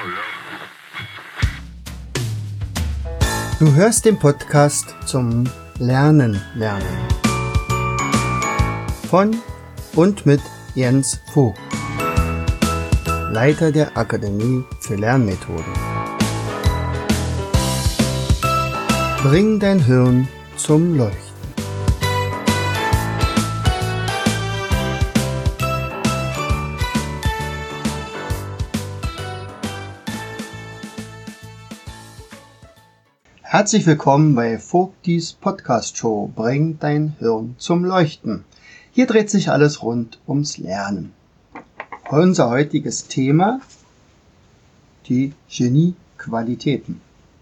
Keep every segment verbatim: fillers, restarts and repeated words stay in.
Du hörst den Podcast zum Lernen lernen von und mit Jens Vogt, Leiter der Akademie für Lernmethoden. Bring dein Hirn zum Leuchten. Herzlich willkommen bei Vogtis Podcast Show Bring dein Hirn zum Leuchten. Hier dreht sich alles rund ums Lernen. Unser heutiges Thema: die Geniequalitäten.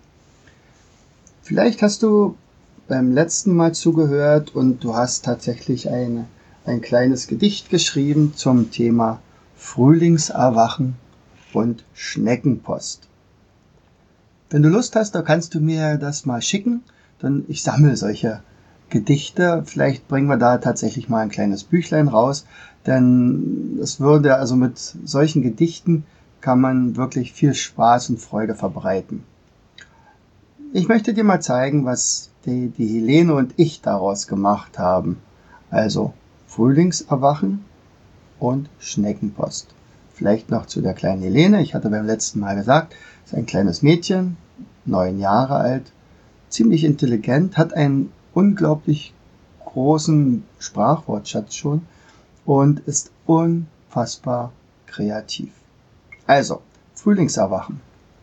Vielleicht hast du beim letzten Mal zugehört und du hast tatsächlich eine, ein kleines Gedicht geschrieben zum Thema Frühlingserwachen und Schneckenpost. Wenn du Lust hast, dann kannst du mir das mal schicken, denn ich sammle solche Gedichte. Vielleicht bringen wir da tatsächlich mal ein kleines Büchlein raus, denn es würde, also mit solchen Gedichten kann man wirklich viel Spaß und Freude verbreiten. Ich möchte dir mal zeigen, was die, die Helene und ich daraus gemacht haben. Also Frühlingserwachen und Schneckenpost. Vielleicht noch zu der kleinen Helene. Ich hatte beim letzten Mal gesagt, ist ein kleines Mädchen, neun Jahre alt, ziemlich intelligent, hat einen unglaublich großen Sprachwortschatz schon und ist unfassbar kreativ. Also, Frühlingserwachen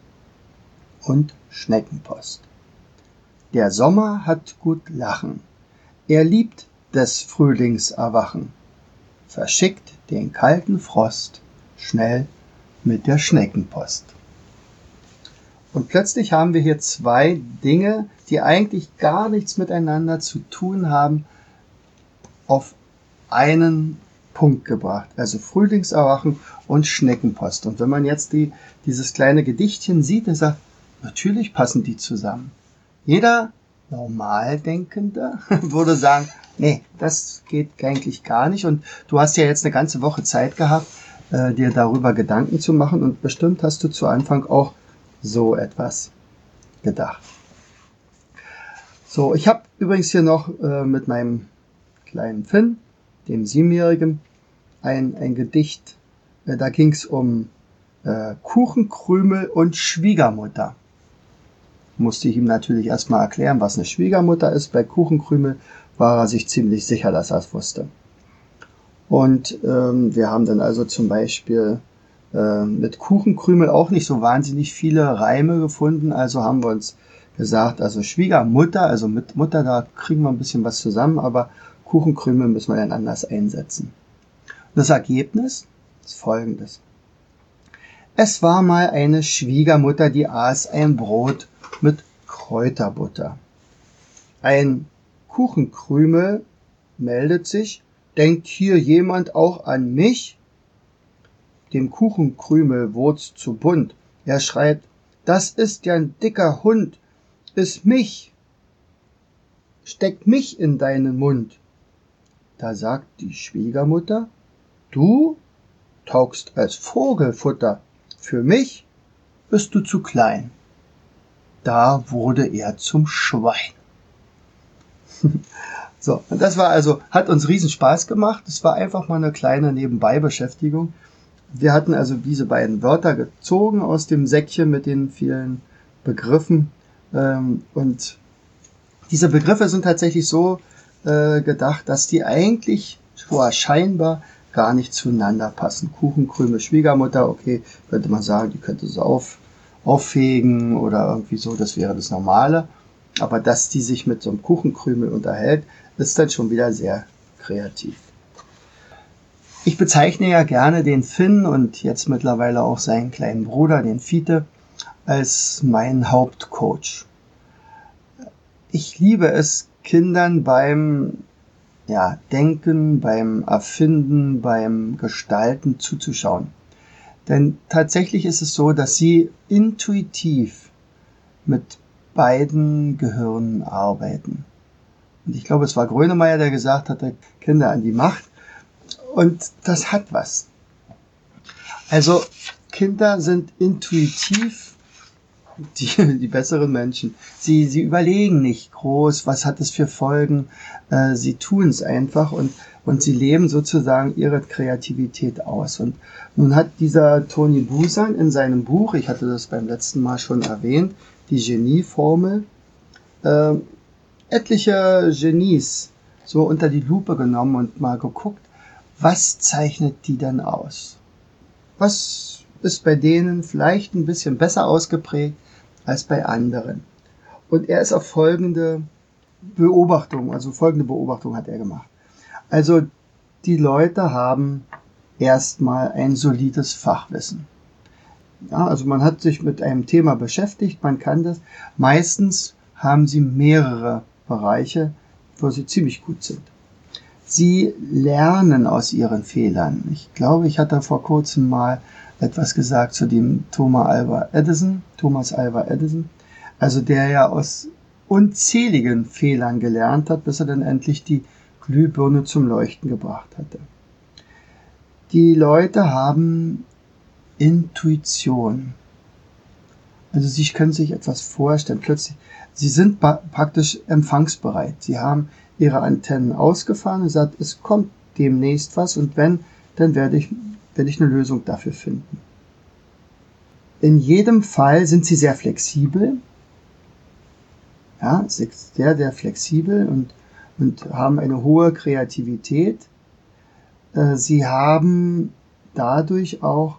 und Schneckenpost. Der Sommer hat gut Lachen. Er liebt des Frühlingserwachen. Verschickt den kalten Frost schnell mit der Schneckenpost. Und plötzlich haben wir hier zwei Dinge, die eigentlich gar nichts miteinander zu tun haben, auf einen Punkt gebracht. Also Frühlingserwachen und Schneckenpost. Und wenn man jetzt die, dieses kleine Gedichtchen sieht, dann sagt, natürlich passen die zusammen. Jeder Normaldenkende würde sagen, nee, das geht eigentlich gar nicht. Und du hast ja jetzt eine ganze Woche Zeit gehabt, äh, dir darüber Gedanken zu machen. Und bestimmt hast du zu Anfang auch so etwas gedacht. So, ich habe übrigens hier noch äh, mit meinem kleinen Finn, dem Siebenjährigen, ein, ein Gedicht. Äh, da ging es um äh, Kuchenkrümel und Schwiegermutter. Musste ich ihm natürlich erstmal erklären, was eine Schwiegermutter ist. Bei Kuchenkrümel war er sich ziemlich sicher, dass er es wusste. Und ähm, wir haben dann also zum Beispiel äh, mit Kuchenkrümel auch nicht so wahnsinnig viele Reime gefunden. Also haben wir uns gesagt, also Schwiegermutter, also mit Mutter, da kriegen wir ein bisschen was zusammen, aber Kuchenkrümel müssen wir dann anders einsetzen. Das Ergebnis ist folgendes. Es war mal eine Schwiegermutter, die aß ein Brot mit Kräuterbutter. Ein Kuchenkrümel meldet sich, denkt hier jemand auch an mich? Dem Kuchenkrümel wurd's zu bunt. Er schreit, das ist ja ein dicker Hund, iss mich, steck mich in deinen Mund. Da sagt die Schwiegermutter, du taugst als Vogelfutter, für mich bist du zu klein. Da wurde er zum Schwein. So, und das war also, hat uns riesen Spaß gemacht. Es war einfach mal eine kleine Nebenbeibeschäftigung. Wir hatten also diese beiden Wörter gezogen aus dem Säckchen mit den vielen Begriffen. Und diese Begriffe sind tatsächlich so gedacht, dass die eigentlich zwar scheinbar gar nicht zueinander passen. Kuchenkrümel, Schwiegermutter, okay, könnte man sagen, die könnte so auf, auffegen oder irgendwie so, das wäre das Normale. Aber dass die sich mit so einem Kuchenkrümel unterhält, ist dann schon wieder sehr kreativ. Ich bezeichne ja gerne den Finn und jetzt mittlerweile auch seinen kleinen Bruder, den Fiete, als meinen Hauptcoach. Ich liebe es, Kindern beim ja, Denken, beim Erfinden, beim Gestalten zuzuschauen. Denn tatsächlich ist es so, dass sie intuitiv mit beiden Gehirnen arbeiten. Und ich glaube, es war Grönemeyer, der gesagt hatte, Kinder an die Macht. Und das hat was. Also Kinder sind intuitiv die, die besseren Menschen. Sie, sie überlegen nicht groß, was hat es für Folgen. Äh, sie tun es einfach und, und sie leben sozusagen ihre Kreativität aus. Und nun hat dieser Tony Buzan in seinem Buch, ich hatte das beim letzten Mal schon erwähnt, die Genieformel, äh, etliche Genies so unter die Lupe genommen und mal geguckt, was zeichnet die denn aus? Was ist bei denen vielleicht ein bisschen besser ausgeprägt als bei anderen? Und er ist auf folgende Beobachtung, also folgende Beobachtung hat er gemacht. Also die Leute haben erstmal ein solides Fachwissen. Ja, also man hat sich mit einem Thema beschäftigt, man kann das. Meistens haben sie mehrere Bereiche, wo sie ziemlich gut sind. Sie lernen aus ihren Fehlern. Ich glaube, ich hatte vor kurzem mal etwas gesagt zu dem Thomas Alva Edison, Thomas Alva Edison, also der ja aus unzähligen Fehlern gelernt hat, bis er dann endlich die Glühbirne zum Leuchten gebracht hatte. Die Leute haben Intuition. Also sie können sich etwas vorstellen. Plötzlich, sie sind praktisch empfangsbereit. Sie haben ihre Antennen ausgefahren und sagt, es kommt demnächst was und wenn, dann werde ich, werde ich eine Lösung dafür finden. In jedem Fall sind sie sehr flexibel, ja, sehr, sehr flexibel und, und haben eine hohe Kreativität. Sie haben dadurch auch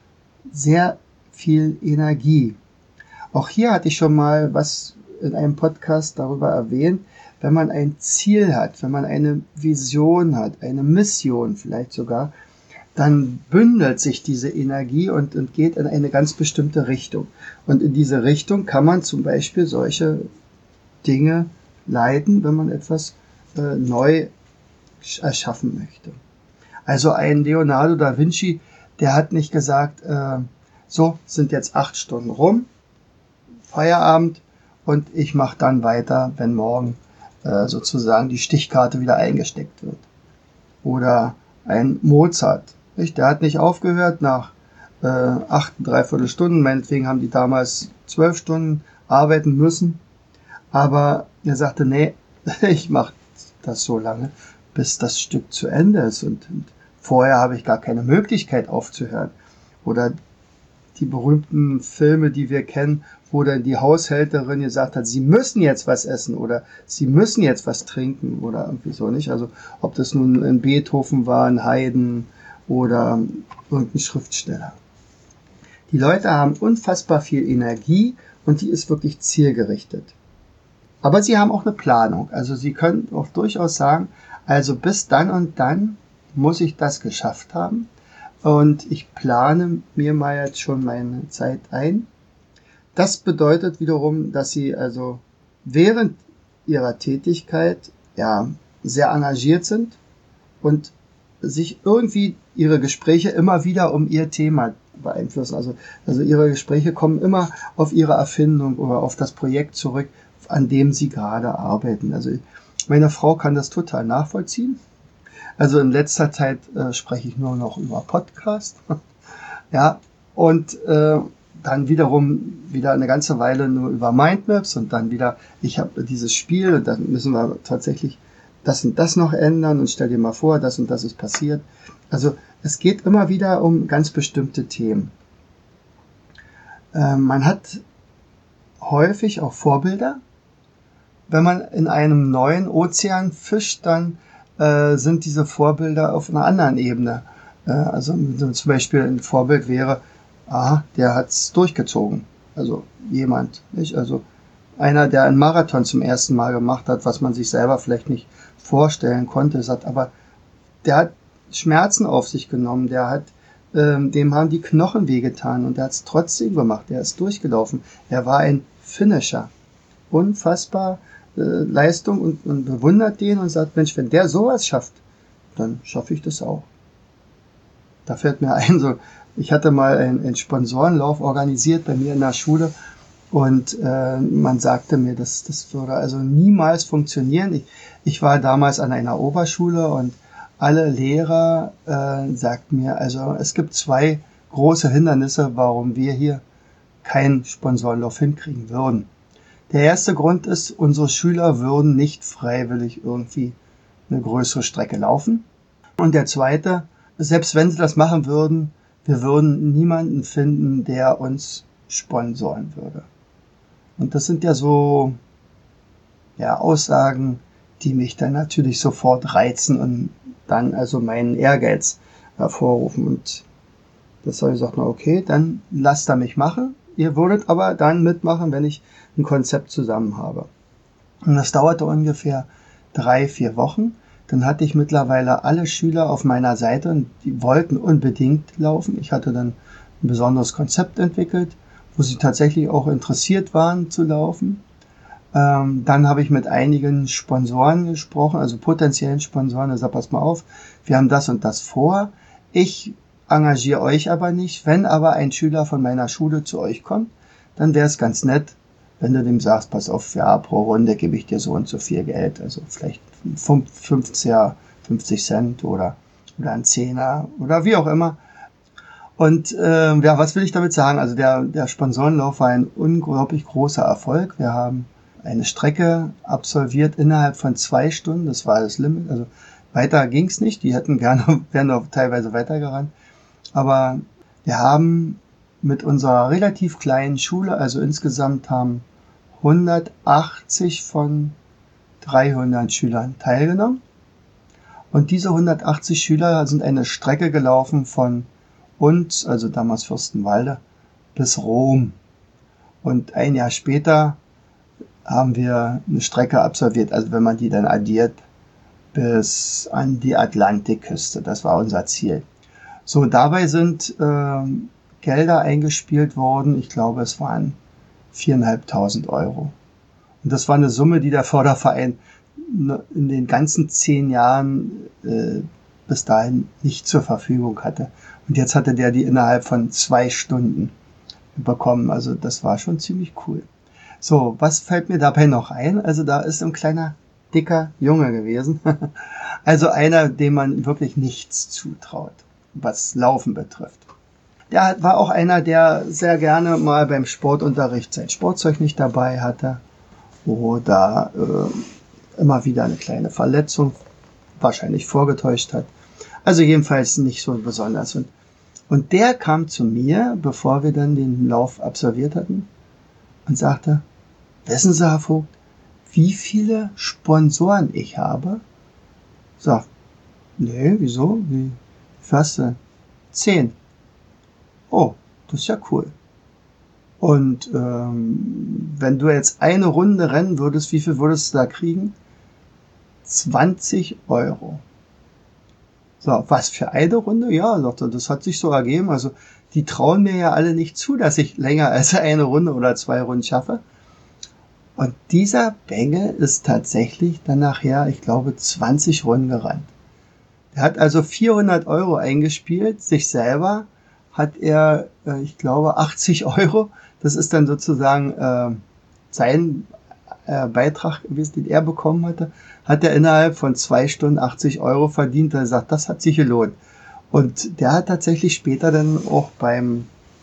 sehr viel Energie. Auch hier hatte ich schon mal was in einem Podcast darüber erwähnt, wenn man ein Ziel hat, wenn man eine Vision hat, eine Mission vielleicht sogar, dann bündelt sich diese Energie und, und geht in eine ganz bestimmte Richtung. Und in diese Richtung kann man zum Beispiel solche Dinge leiten, wenn man etwas äh, neu erschaffen möchte. Also ein Leonardo da Vinci, der hat nicht gesagt, äh, so, sind jetzt acht Stunden rum, Feierabend und ich mache dann weiter, wenn morgen äh, sozusagen die Stichkarte wieder eingesteckt wird. Oder ein Mozart, nicht? Der hat nicht aufgehört nach äh, acht, dreiviertel Stunden, meinetwegen haben die damals zwölf Stunden arbeiten müssen, aber er sagte, nee, ich mache das so lange, bis das Stück zu Ende ist und, und vorher habe ich gar keine Möglichkeit aufzuhören. Oder die berühmten Filme, die wir kennen, wo dann die Haushälterin gesagt hat, sie müssen jetzt was essen oder sie müssen jetzt was trinken oder irgendwie so, nicht? Also ob das nun ein Beethoven war, ein Haydn oder irgendein Schriftsteller. Die Leute haben unfassbar viel Energie und die ist wirklich zielgerichtet. Aber sie haben auch eine Planung. Also sie können auch durchaus sagen, also bis dann und dann muss ich das geschafft haben. Und ich plane mir mal jetzt schon meine Zeit ein. Das bedeutet wiederum, dass sie also während ihrer Tätigkeit ja sehr engagiert sind und sich irgendwie ihre Gespräche immer wieder um ihr Thema beeinflussen. Also, also ihre Gespräche kommen immer auf ihre Erfindung oder auf das Projekt zurück, an dem sie gerade arbeiten. Also meine Frau kann das total nachvollziehen. Also in letzter Zeit äh, spreche ich nur noch über Podcast. Ja, und äh, dann wiederum wieder eine ganze Weile nur über Mindmaps und dann wieder, ich habe dieses Spiel und dann müssen wir tatsächlich das und das noch ändern und stell dir mal vor, das und das ist passiert. Also es geht immer wieder um ganz bestimmte Themen. Äh, man hat häufig auch Vorbilder. Wenn man in einem neuen Ozean fischt, dann äh, sind diese Vorbilder auf einer anderen Ebene. Äh, also zum Beispiel ein Vorbild wäre, ah, der hat's durchgezogen. Also jemand, nicht? Also einer, der einen Marathon zum ersten Mal gemacht hat, was man sich selber vielleicht nicht vorstellen konnte, sagt, aber der hat Schmerzen auf sich genommen, der hat, ähm, dem haben die Knochen wehgetan und der hat's trotzdem gemacht, der ist durchgelaufen. Er war ein Finisher. Unfassbar äh, Leistung und, und bewundert den und sagt, Mensch, wenn der sowas schafft, dann schaffe ich das auch. Da fällt mir ein, so, ich hatte mal einen, einen Sponsorenlauf organisiert bei mir in der Schule und äh, man sagte mir, das, das würde also niemals funktionieren. Ich, ich war damals an einer Oberschule und alle Lehrer äh, sagten mir, also es gibt zwei große Hindernisse, warum wir hier keinen Sponsorenlauf hinkriegen würden. Der erste Grund ist, unsere Schüler würden nicht freiwillig irgendwie eine größere Strecke laufen. Und der zweite, selbst wenn sie das machen würden, wir würden niemanden finden, der uns sponsoren würde. Und das sind ja so ja, Aussagen, die mich dann natürlich sofort reizen und dann also meinen Ehrgeiz hervorrufen. Und das habe ich gesagt, na okay, dann lasst er mich machen. Ihr würdet aber dann mitmachen, wenn ich ein Konzept zusammen habe. Und das dauerte ungefähr drei, vier Wochen. Dann hatte ich mittlerweile alle Schüler auf meiner Seite und die wollten unbedingt laufen. Ich hatte dann ein besonderes Konzept entwickelt, wo sie tatsächlich auch interessiert waren zu laufen. Ähm, dann habe ich mit einigen Sponsoren gesprochen, also potenziellen Sponsoren. Da sag, pass mal auf, wir haben das und das vor. Ich engagiere euch aber nicht. Wenn aber ein Schüler von meiner Schule zu euch kommt, dann wäre es ganz nett, wenn du dem sagst, pass auf, ja, pro Runde gebe ich dir so und so viel Geld. Also vielleicht fünfzig Cent oder, oder ein Zehner oder wie auch immer. Und äh, ja, was will ich damit sagen? Also der, der Sponsorenlauf war ein unglaublich großer Erfolg. Wir haben eine Strecke absolviert innerhalb von zwei Stunden. Das war das Limit. Also weiter ging's nicht. Die hätten gerne, wären auch teilweise weitergerannt. Aber wir haben mit unserer relativ kleinen Schule, also insgesamt haben hundertachtzig von dreihundert Schülern teilgenommen. Und diese hundertachtzig Schüler sind eine Strecke gelaufen von uns, also damals Fürstenwalde, bis Rom. Und ein Jahr später haben wir eine Strecke absolviert, also wenn man die dann addiert, bis an die Atlantikküste. Das war unser Ziel. So, dabei sind äh, Gelder eingespielt worden. Ich glaube, es waren viertausendfünfhundert Euro. Und das war eine Summe, die der Förderverein in den ganzen zehn Jahren äh, bis dahin nicht zur Verfügung hatte. Und jetzt hatte der die innerhalb von zwei Stunden bekommen. Also das war schon ziemlich cool. So, was fällt mir dabei noch ein? Also da ist ein kleiner, dicker Junge gewesen. Also einer, dem man wirklich nichts zutraut, was Laufen betrifft. Der war auch einer, der sehr gerne mal beim Sportunterricht sein Sportzeug nicht dabei hatte oder äh, immer wieder eine kleine Verletzung wahrscheinlich vorgetäuscht hat. Also jedenfalls nicht so besonders. Und, und der kam zu mir, bevor wir dann den Lauf absolviert hatten, und sagte, wissen Sie, Herr Vogt, wie viele Sponsoren ich habe? Sag, nee, wieso? Wie was denn? Zehn. Oh, das ist ja cool. Und ähm, wenn du jetzt eine Runde rennen würdest, wie viel würdest du da kriegen? zwanzig Euro. So, was für eine Runde? Ja, sagte, das hat sich so ergeben. Also die trauen mir ja alle nicht zu, dass ich länger als eine Runde oder zwei Runden schaffe. Und dieser Bengel ist tatsächlich dann nachher, ich glaube, zwanzig Runden gerannt. Er hat also vierhundert Euro eingespielt, sich selber hat er, äh, ich glaube, achtzig Euro. Das ist dann sozusagen äh, sein äh, Beitrag gewesen, den er bekommen hatte. Hat er innerhalb von zwei Stunden achtzig Euro verdient. Er sagt, das hat sich gelohnt. Und der hat tatsächlich später dann auch beim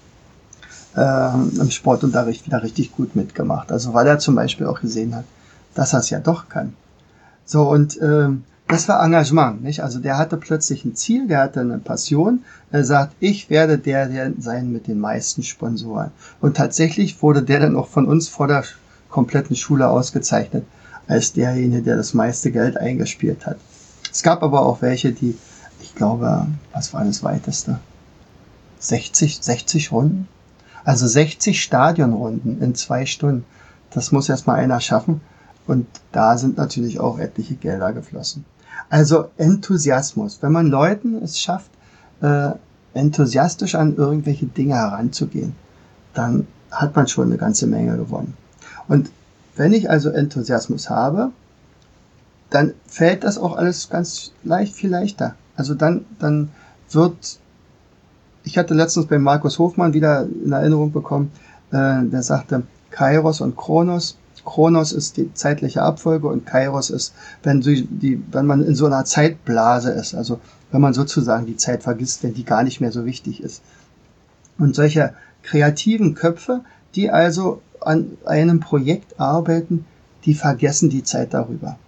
äh, im Sportunterricht wieder richtig gut mitgemacht. Also weil er zum Beispiel auch gesehen hat, dass er es ja doch kann. So, und ähm, das war Engagement, nicht? Also der hatte plötzlich ein Ziel, der hatte eine Passion. Er sagt, ich werde der, der sein mit den meisten Sponsoren. Und tatsächlich wurde der dann auch von uns vor der kompletten Schule ausgezeichnet als derjenige, der das meiste Geld eingespielt hat. Es gab aber auch welche, die, ich glaube, was war das weiteste? sechzig, sechzig Runden? Also sechzig Stadionrunden in zwei Stunden. Das muss erstmal einer schaffen. Und da sind natürlich auch etliche Gelder geflossen. Also Enthusiasmus. Wenn man Leuten es schafft, äh, enthusiastisch an irgendwelche Dinge heranzugehen, dann hat man schon eine ganze Menge gewonnen. Und wenn ich also Enthusiasmus habe, dann fällt das auch alles ganz leicht, viel leichter. Also dann, dann wird, ich hatte letztens bei Markus Hofmann wieder in Erinnerung bekommen, äh, der sagte, Kairos und Kronos. Kronos ist die zeitliche Abfolge und Kairos ist, wenn, die, die, wenn man in so einer Zeitblase ist, also wenn man sozusagen die Zeit vergisst, wenn die gar nicht mehr so wichtig ist. Und solche kreativen Köpfe, die also an einem Projekt arbeiten, die vergessen die Zeit darüber.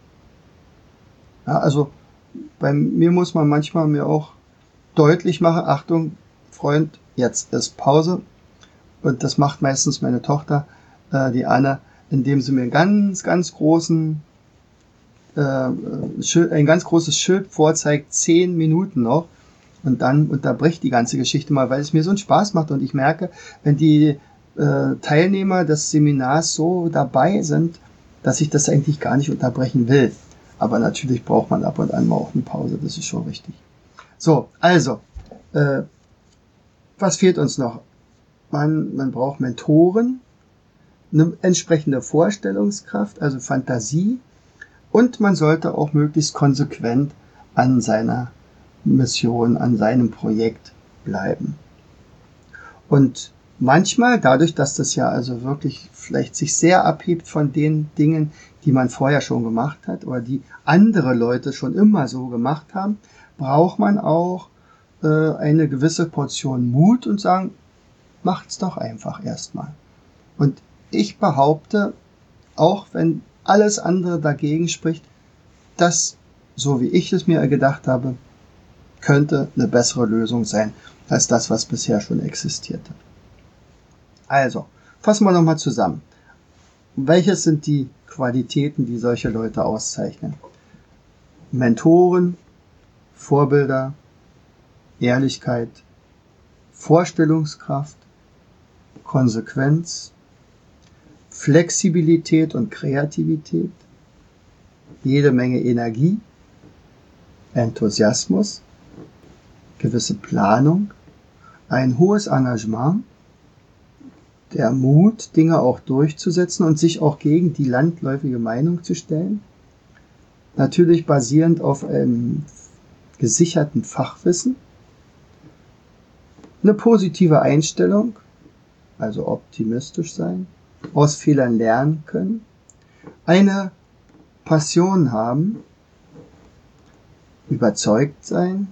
Ja, also bei mir muss man manchmal mir auch deutlich machen, Achtung, Freund, jetzt ist Pause. Und das macht meistens meine Tochter, äh, die Anne, indem sie mir einen ganz, ganz großen, äh, Schild, ein ganz großes Schild vorzeigt, zehn Minuten noch. Und dann unterbricht die ganze Geschichte mal, weil es mir so einen Spaß macht. Und ich merke, wenn die äh, Teilnehmer des Seminars so dabei sind, dass ich das eigentlich gar nicht unterbrechen will. Aber natürlich braucht man ab und an mal auch eine Pause, das ist schon richtig. So, also, äh, was fehlt uns noch? Man, man braucht Mentoren, eine entsprechende Vorstellungskraft, also Fantasie, und man sollte auch möglichst konsequent an seiner Mission, an seinem Projekt bleiben. Und manchmal, dadurch, dass das ja also wirklich vielleicht sich sehr abhebt von den Dingen, die man vorher schon gemacht hat oder die andere Leute schon immer so gemacht haben, braucht man auch äh, eine gewisse Portion Mut und sagen, macht's doch einfach erstmal. Und ich behaupte, auch wenn alles andere dagegen spricht, dass, so wie ich es mir gedacht habe, könnte eine bessere Lösung sein als das, was bisher schon existierte. Also, fassen wir nochmal zusammen. Welches sind die Qualitäten, die solche Leute auszeichnen? Mentoren, Vorbilder, Ehrlichkeit, Vorstellungskraft, Konsequenz, Flexibilität und Kreativität, jede Menge Energie, Enthusiasmus, gewisse Planung, ein hohes Engagement, der Mut, Dinge auch durchzusetzen und sich auch gegen die landläufige Meinung zu stellen, natürlich basierend auf einem gesicherten Fachwissen, eine positive Einstellung, also optimistisch sein, aus Fehlern lernen können, eine Passion haben, überzeugt sein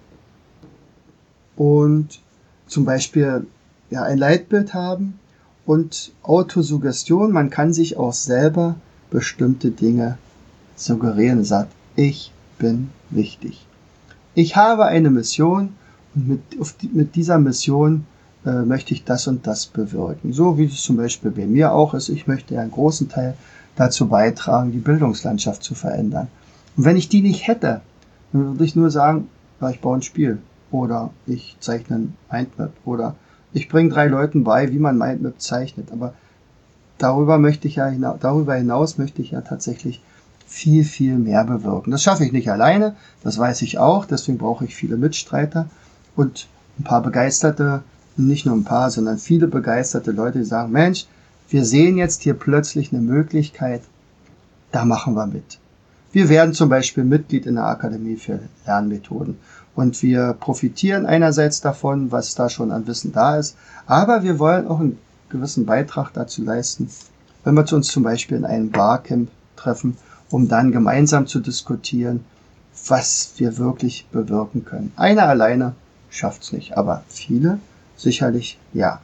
und zum Beispiel ja, ein Leitbild haben und Autosuggestion, man kann sich auch selber bestimmte Dinge suggerieren, sagt, ich bin wichtig. Ich habe eine Mission und mit, die, mit dieser Mission äh, möchte ich das und das bewirken. So wie es zum Beispiel bei mir auch ist, ich möchte einen großen Teil dazu beitragen, die Bildungslandschaft zu verändern. Und wenn ich die nicht hätte, dann würde ich nur sagen, ja, ich baue ein Spiel oder ich zeichne ein Mindmap oder ich bringe drei Leuten bei, wie man Mindmap zeichnet. Aber darüber möchte ich ja hinaus, darüber hinaus möchte ich ja tatsächlich viel, viel mehr bewirken. Das schaffe ich nicht alleine, das weiß ich auch, deswegen brauche ich viele Mitstreiter und ein paar begeisterte, nicht nur ein paar, sondern viele begeisterte Leute, die sagen, Mensch, wir sehen jetzt hier plötzlich eine Möglichkeit, da machen wir mit. Wir werden zum Beispiel Mitglied in der Akademie für Lernmethoden und wir profitieren einerseits davon, was da schon an Wissen da ist, aber wir wollen auch einen gewissen Beitrag dazu leisten, wenn wir uns zum Beispiel in einem Barcamp treffen, um dann gemeinsam zu diskutieren, was wir wirklich bewirken können. Einer alleine schafft's nicht, aber viele sicherlich ja.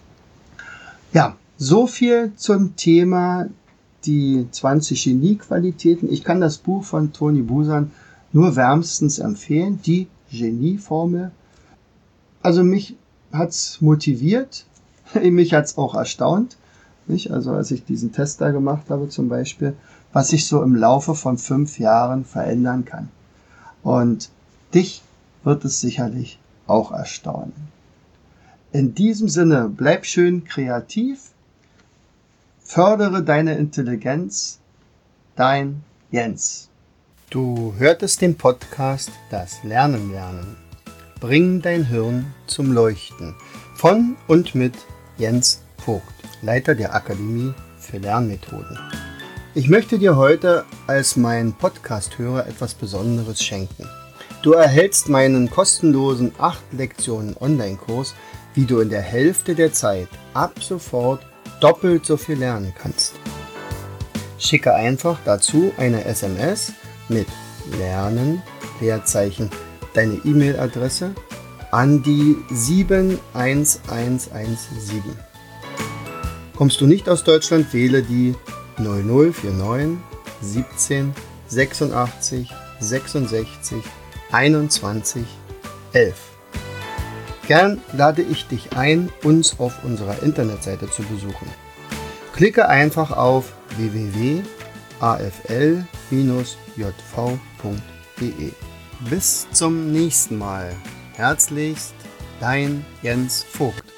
Ja, so viel zum Thema die zwanzig Genie-Qualitäten. Ich kann das Buch von Toni Busan nur wärmstens empfehlen, die Genie-Formel. Also mich hat's motiviert, mich hat's auch erstaunt, nicht? Also als ich diesen Test da gemacht habe zum Beispiel, was sich so im Laufe von fünf Jahren verändern kann. Und dich wird es sicherlich auch erstaunen. In diesem Sinne, bleib schön kreativ, fördere deine Intelligenz, dein Jens. Du hörtest den Podcast Das Lernen lernen. Bring dein Hirn zum Leuchten. Von und mit Jens Vogt, Leiter der Akademie für Lernmethoden. Ich möchte dir heute als mein Podcast-Hörer etwas Besonderes schenken. Du erhältst meinen kostenlosen acht Lektionen Online-Kurs, wie du in der Hälfte der Zeit ab sofort doppelt so viel lernen kannst. Schicke einfach dazu eine S M S mit Lernen, Leerzeichen, deine E-Mail-Adresse an die sieben eins eins eins sieben. Kommst du nicht aus Deutschland, wähle die null null vier neun siebzehn sechsundachtzig sechsundsechzig einundzwanzig elf. Gern lade ich dich ein, uns auf unserer Internetseite zu besuchen. Klicke einfach auf w w w punkt a f l bindestrich j v punkt d e. Bis zum nächsten Mal. Herzlichst, dein Jens Vogt.